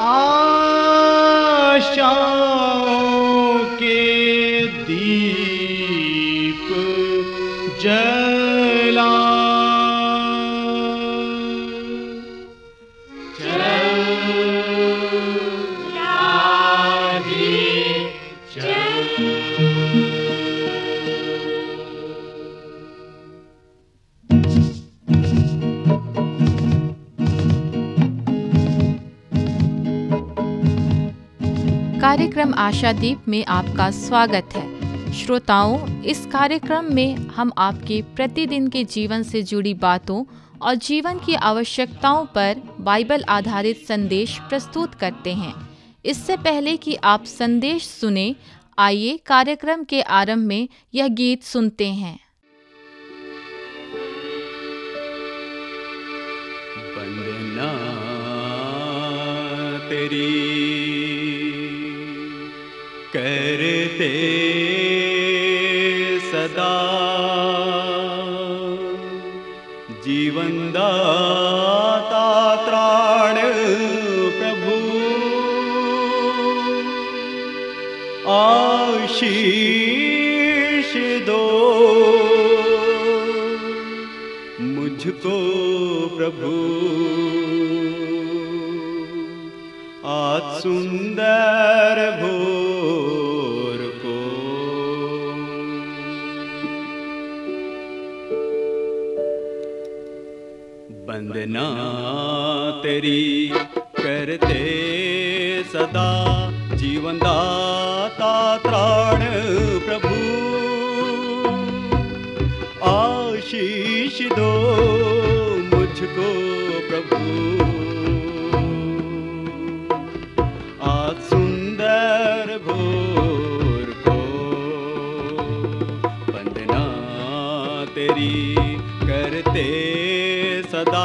आशाओं के दीप जला कार्यक्रम आशादीप में आपका स्वागत है। श्रोताओं, इस कार्यक्रम में हम आपके प्रतिदिन के जीवन से जुड़ी बातों और जीवन की आवश्यकताओं पर बाइबल आधारित संदेश प्रस्तुत करते हैं। इससे पहले कि आप संदेश सुने, आइए कार्यक्रम के आरंभ में यह गीत सुनते हैं। वंदना तेरी करते सदा, जीवन दाता त्राण प्रभु, आशीष दो मुझको प्रभु, आज सुंदर भोर को। वंदना तेरी करते सदा, जीवन दाता त्राण प्रभु, आशीष दो मुझको प्रभु, सुंदर भोर को। वंदना तेरी करते सदा।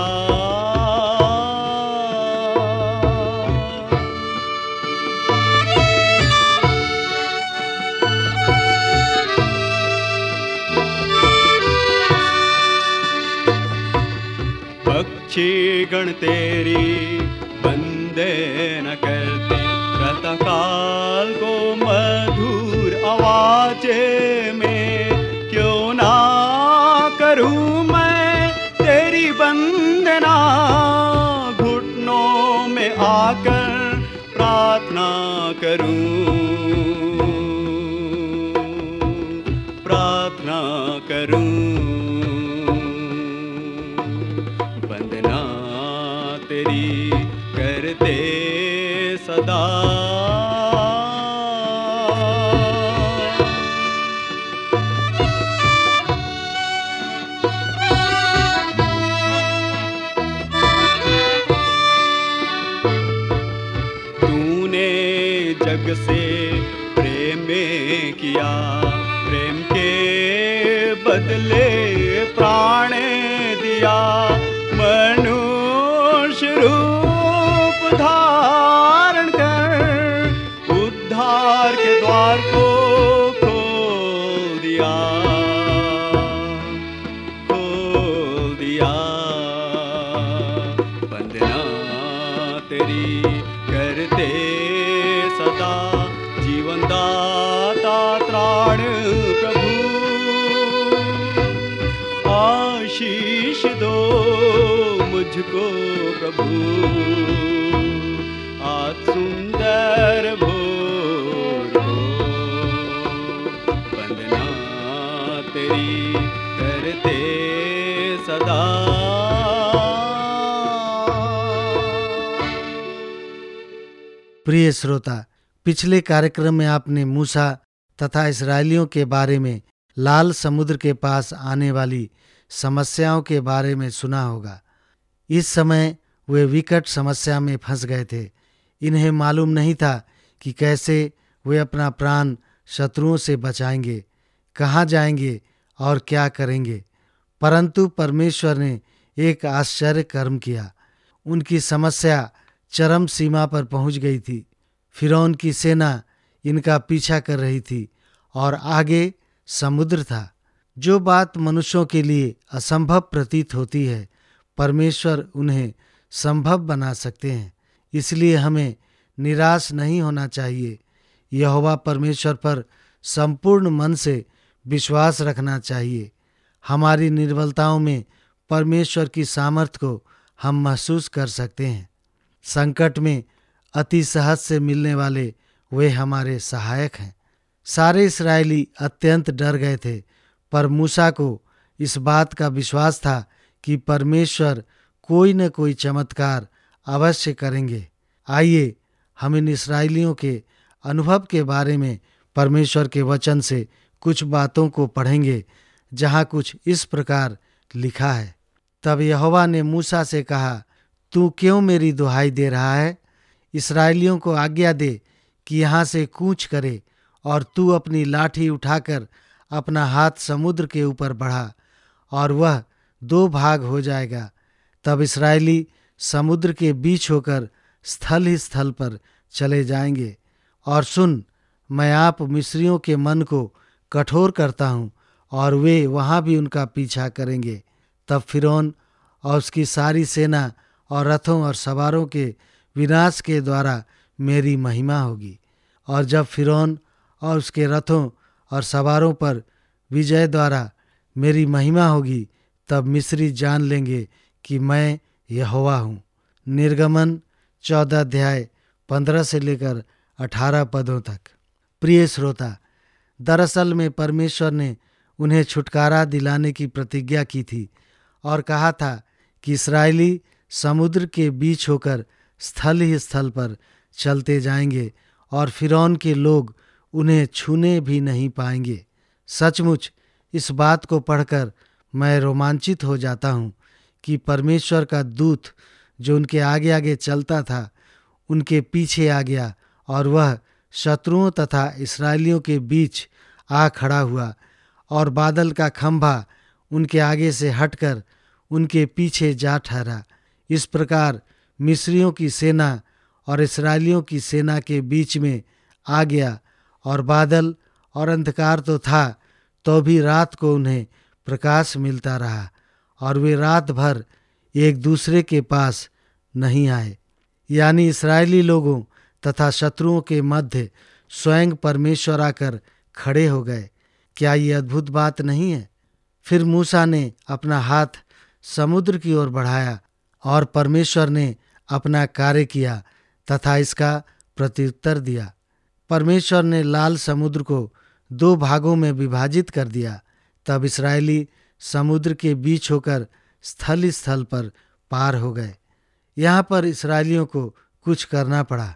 पक्षी गण तेरी बंदे न करते, प्रातःकाल को मधुर आवाज़ में क्यों ना करूं मैं तेरी वंदना, घुटनों में आकर प्रार्थना करूं, प्रार्थना करूं। वंदना तेरी करते सदा। तूने जग से प्रेम किया, प्रेम के बदले प्राण दिया, मनुष्य रूप धारण कर उद्धार के द्वार को खोल दिया, खोल दिया। वंदना तेरी करते सदा, जीवन दाता त्राण प्रभु, आशीष दो मुझको प्रभु, आज सुंदर भोर को। वंदना तेरी करते सदा। प्रिय श्रोता, पिछले कार्यक्रम में आपने मूसा तथा इस्राएलियों के बारे में लाल समुद्र के पास आने वाली समस्याओं के बारे में सुना होगा। इस समय वे विकट समस्या में फंस गए थे। इन्हें मालूम नहीं था कि कैसे वे अपना प्राण शत्रुओं से बचाएंगे, कहाँ जाएंगे और क्या करेंगे। परंतु परमेश्वर ने एक आश्चर्य कर्म किया। उनकी समस्या चरम सीमा पर पहुंच गई थी। फिरौन की सेना इनका पीछा कर रही थी और आगे समुद्र था। जो बात मनुष्यों के लिए असंभव प्रतीत होती है, परमेश्वर उन्हें संभव बना सकते हैं। इसलिए हमें निराश नहीं होना चाहिए। यहोवा परमेश्वर पर संपूर्ण मन से विश्वास रखना चाहिए। हमारी निर्बलताओं में परमेश्वर की सामर्थ को हम महसूस कर सकते हैं। संकट में अति सहज से मिलने वाले वे हमारे सहायक हैं। सारे इस्राएली अत्यंत डर गए थे, पर मूसा को इस बात का विश्वास था कि परमेश्वर कोई न कोई चमत्कार अवश्य करेंगे। आइए हम इन इस्राएलियों के अनुभव के बारे में परमेश्वर के वचन से कुछ बातों को पढ़ेंगे, जहाँ कुछ इस प्रकार लिखा है। तब यहोवा ने मूसा से कहा, तू क्यों मेरी दुहाई दे रहा है? इस्राएलियों को आज्ञा दे कि यहाँ से कूच करे, और तू अपनी लाठी उठाकर अपना हाथ समुद्र के ऊपर बढ़ा, और वह 2 भाग हो जाएगा। तब इस्राएली समुद्र के बीच होकर स्थल ही स्थल पर चले जाएंगे। और सुन, मैं आप मिस्रियों के मन को कठोर करता हूँ, और वे वहाँ भी उनका पीछा करेंगे। तब फिरौन और उसकी सारी सेना और रथों और सवारों के विनाश के द्वारा मेरी महिमा होगी। और जब फिरौन और उसके रथों और सवारों पर विजय द्वारा मेरी महिमा होगी, तब मिस्री जान लेंगे कि मैं यहोवा हूँ। निर्गमन 14 अध्याय 15 से लेकर 18 पदों तक। प्रिय श्रोता, दरअसल में परमेश्वर ने उन्हें छुटकारा दिलाने की प्रतिज्ञा की थी और कहा था कि इस्राएली समुद्र के बीच होकर स्थल ही स्थल पर चलते जाएंगे और फिरौन के लोग उन्हें छूने भी नहीं पाएंगे। सचमुच इस बात को पढ़कर मैं रोमांचित हो जाता हूँ कि परमेश्वर का दूत जो उनके आगे आगे चलता था, उनके पीछे आ गया और वह शत्रुओं तथा इस्राएलियों के बीच आ खड़ा हुआ, और बादल का खंभा उनके आगे से हटकर उनके पीछे जा ठहरा। इस प्रकार मिस्रियों की सेना और इस्राएलियों की सेना के बीच में आ गया, और बादल और अंधकार तो था, तो भी रात को उन्हें प्रकाश मिलता रहा, और वे रात भर एक दूसरे के पास नहीं आए। यानी इस्राएली लोगों तथा शत्रुओं के मध्य स्वयं परमेश्वर आकर खड़े हो गए। क्या ये अद्भुत बात नहीं है? फिर मूसा ने अपना हाथ समुद्र की ओर बढ़ाया और परमेश्वर ने अपना कार्य किया तथा इसका प्रत्युत्तर दिया। परमेश्वर ने लाल समुद्र को 2 भागों में विभाजित कर दिया। तब इस्राएली समुद्र के बीच होकर स्थल स्थल पर पार हो गए। यहाँ पर इस्राएलियों को कुछ करना पड़ा,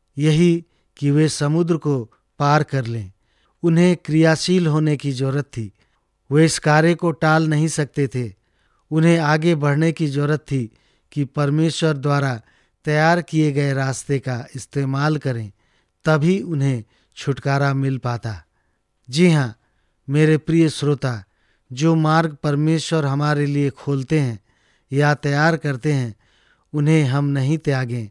यही कि वे समुद्र को पार कर लें। उन्हें क्रियाशील होने की जरूरत थी। वे इस कार्य को टाल नहीं सकते थे। उन्हें आगे बढ़ने की जरूरत थी कि परमेश्वर द्वारा तैयार किए गए रास्ते का इस्तेमाल करें, तभी उन्हें छुटकारा मिल पाता। जी हाँ मेरे प्रिय श्रोता, जो मार्ग परमेश्वर हमारे लिए खोलते हैं या तैयार करते हैं, उन्हें हम नहीं त्यागें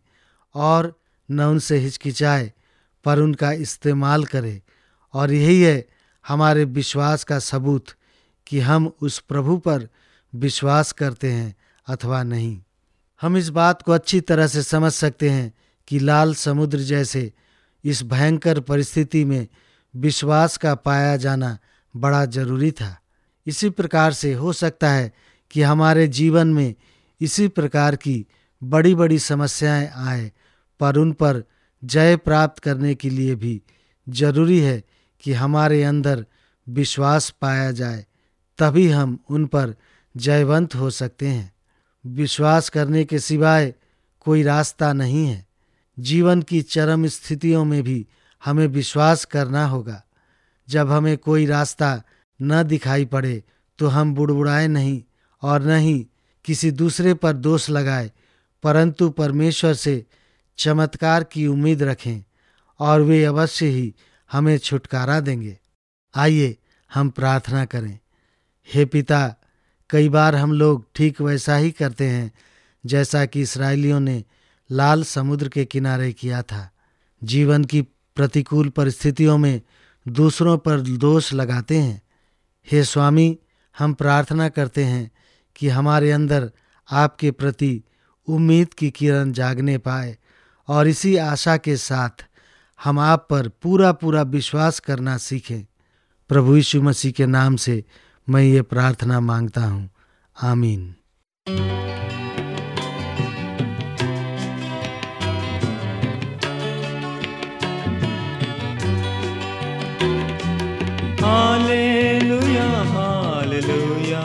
और न उनसे हिचकिचाए, पर उनका इस्तेमाल करें। और यही है हमारे विश्वास का सबूत कि हम उस प्रभु पर विश्वास करते हैं अथवा नहीं। हम इस बात को अच्छी तरह से समझ सकते हैं कि लाल समुद्र जैसे इस भयंकर परिस्थिति में विश्वास का पाया जाना बड़ा जरूरी था। इसी प्रकार से हो सकता है कि हमारे जीवन में इसी प्रकार की बड़ी बड़ी समस्याएं आए, पर उन पर जय प्राप्त करने के लिए भी जरूरी है कि हमारे अंदर विश्वास पाया जाए, तभी हम उन पर जयवंत हो सकते हैं। विश्वास करने के सिवाय कोई रास्ता नहीं है। जीवन की चरम स्थितियों में भी हमें विश्वास करना होगा। जब हमें कोई रास्ता न दिखाई पड़े तो हम बुड़बुड़ाए नहीं और न ही किसी दूसरे पर दोष लगाए, परंतु परमेश्वर से चमत्कार की उम्मीद रखें और वे अवश्य ही हमें छुटकारा देंगे। आइए हम प्रार्थना करें। हे पिता, कई बार हम लोग ठीक वैसा ही करते हैं जैसा कि इस्राएलियों ने लाल समुद्र के किनारे किया था। जीवन की प्रतिकूल परिस्थितियों में दूसरों पर दोष लगाते हैं। हे स्वामी, हम प्रार्थना करते हैं कि हमारे अंदर आपके प्रति उम्मीद की किरण जागने पाए और इसी आशा के साथ हम आप पर पूरा पूरा विश्वास करना सीखें। प्रभु यीशु मसीह के नाम से मैं ये प्रार्थना मांगता हूँ, आमीन। हालेलुया हालेलुया,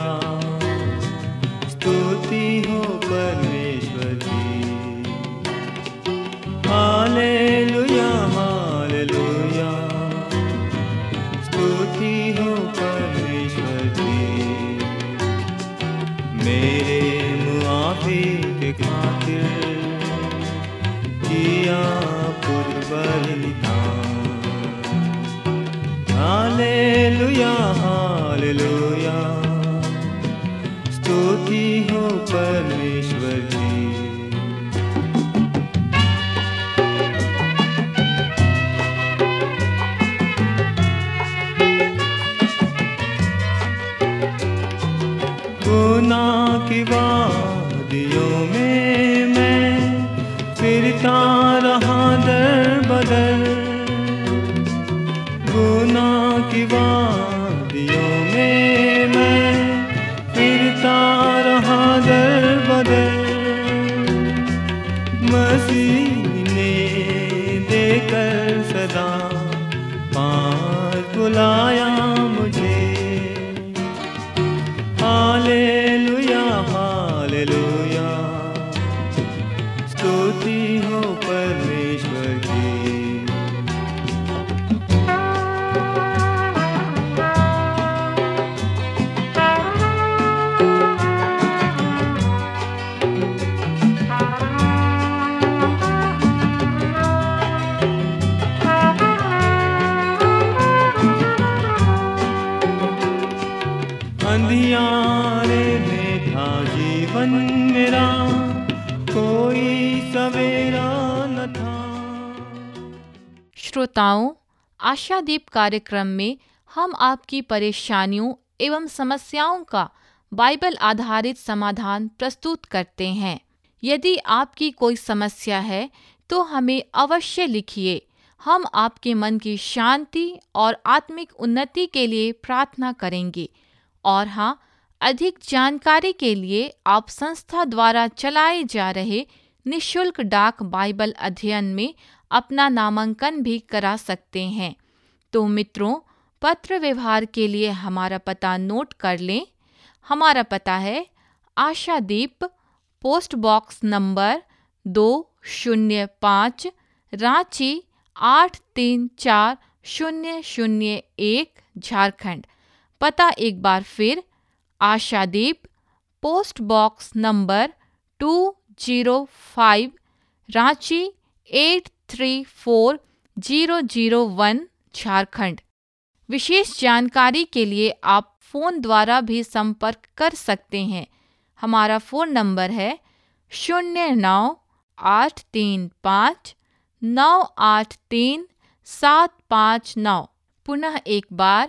स्तुति हो परमेश्वर की। हालेलुया हालेलुया, स्तुति हो परमेश्वर की। मेरे मुआफी के खातिर किया बलिदान। हालेलुया हालेलुया, स्तुति हो परमेश्वर की। गुनाह की वादियों में मैं फिरता रहा दर बदर। गुनाह की वादियों में मैं फिरता रहा दर बदर। मसीह ने देकर सदा पार बुलाया मुझे। हालेलुया हालेलुया, स्तुति हो परमेश्वर की। अंधियारे में था जीवन मेरा, कोई सवेरा न था। श्रोताओं, आशादीप कार्यक्रम में हम आपकी परेशानियों एवं समस्याओं का बाइबल आधारित समाधान प्रस्तुत करते हैं। यदि आपकी कोई समस्या है तो हमें अवश्य लिखिए। हम आपके मन की शांति और आत्मिक उन्नति के लिए प्रार्थना करेंगे। और हाँ, अधिक जानकारी के लिए आप संस्था द्वारा चलाए जा रहे निःशुल्क डाक बाइबल अध्ययन में अपना नामांकन भी करा सकते हैं। तो मित्रों, पत्र व्यवहार के लिए हमारा पता नोट कर लें। हमारा पता है Ashadeep, post box number 205, Ranchi 834001, Jharkhand. पता एक बार फिर, Ashadeep, post box number 205, Ranchi 834001, Jharkhand. विशेष जानकारी के लिए आप फ़ोन द्वारा भी संपर्क कर सकते हैं। हमारा फ़ोन नंबर है 09835983 पुनः एक बार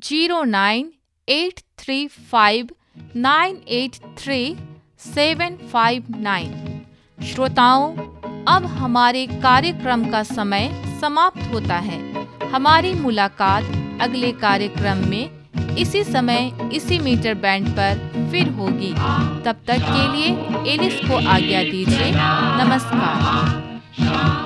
09835983759। श्रोताओं, अब हमारे कार्यक्रम का समय समाप्त होता है। हमारी मुलाकात अगले कार्यक्रम में इसी समय इसी मीटर बैंड पर फिर होगी। तब तक के लिए एलिस को आज्ञा दीजिए। नमस्कार।